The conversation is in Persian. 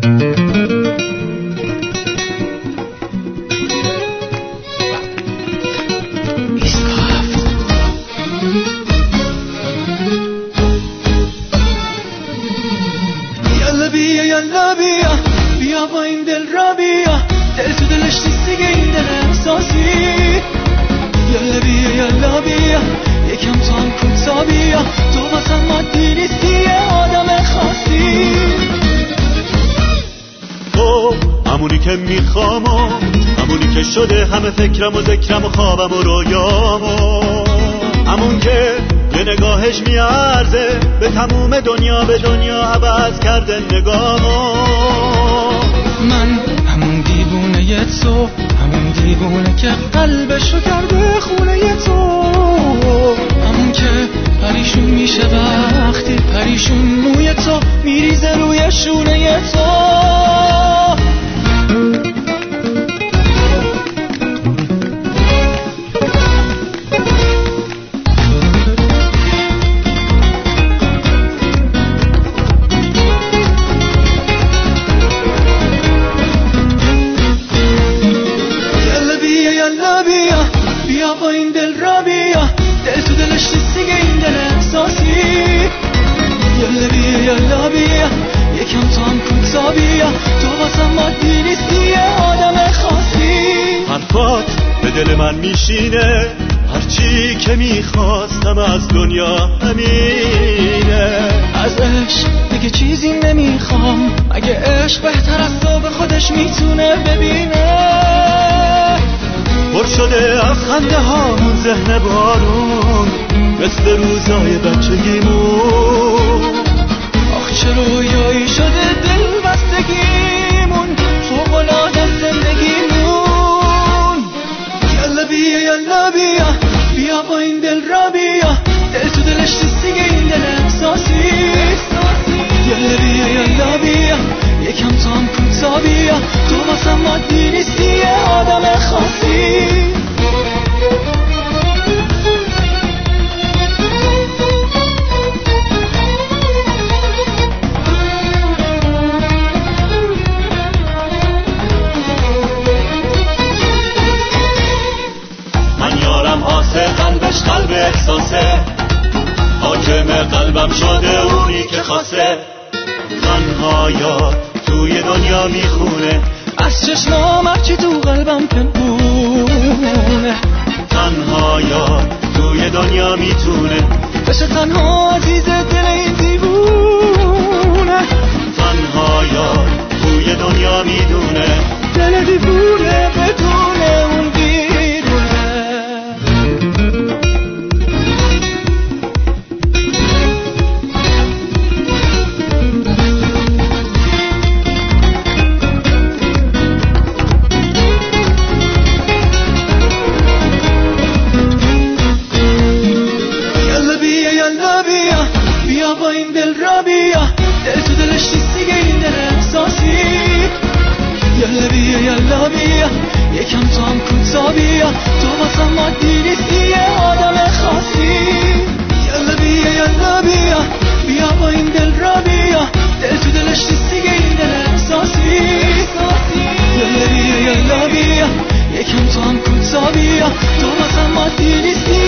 یالا بیا با این دل را بیا، دل تو دلش نیست دیگه این دل احساسی. یالا بیا یکم تو هم کوتا بیا، تو واسم مادی نیستی یه آدم خاصی. تو همونی که میخوام و همونی که شده همه فکرم و ذکرم و خوابم و رویام و همون که یه نگاهش میارزه به تموم دنیا، به دنیا عوض کرده نگامو. من همون دیوونه تو، همون دیوونه که قلبشو کرده خونه تو، همون که پریشون میشه وقتی پریشون موی تو میریزه روی شونه تو. بیا با این دل را بیا، دل تو دلش نیست دیگه این دل احساسی. یالا بیا یکم تو هم کوتا بیا، تو واسم مادی نیستی یه آدم خاصی. حرفات به دل من میشینه، هرچی که میخواستم از دنیا همینه. از عشق دیگه چیزی نمیخوام، اگه عشق بهتر از تو به خودش میتونه ببینه. پر شده از خنده هامون ذهن بارون، مثل روزای بچگیمون. آخ چه رویایی شده دل بستگیمون، فوق‌العاده زندگیمون. یالا بیا با این دل را بیا، دل تو دلش نیست دیگه این دل احساسی. یالا بیا یکم تو هم کوتا بیا، تو واسم مادی نیستی یه آدم خاصی. من یارم آسه، قلبش قلب احساسه، حاکم قلبم شده اونی که خاصه. تنها یار توی دنیا میخونه، از چشمام هرچی تو قلبم پنهونه. تنها یار توی دنیا میتونه بشه تنها عزیز دل این دیوونه. تنها یار توی دنیا میدونه، دل دیوونه بدونه اون دیوونه. بیا با این دل را بیا، دل تو دلش نیست دیگه این دل احساسی. یالا بیا یکم تو هم کوتا بیا، تو واسم مادی نیستی یه آدم خاصی. یالا بیا با این دل را بیا، دل تو دلش نیست دیگه این دل احساسی. یالا بیا یکم تو هم کوتا بیا، تو واسم مادی نیستی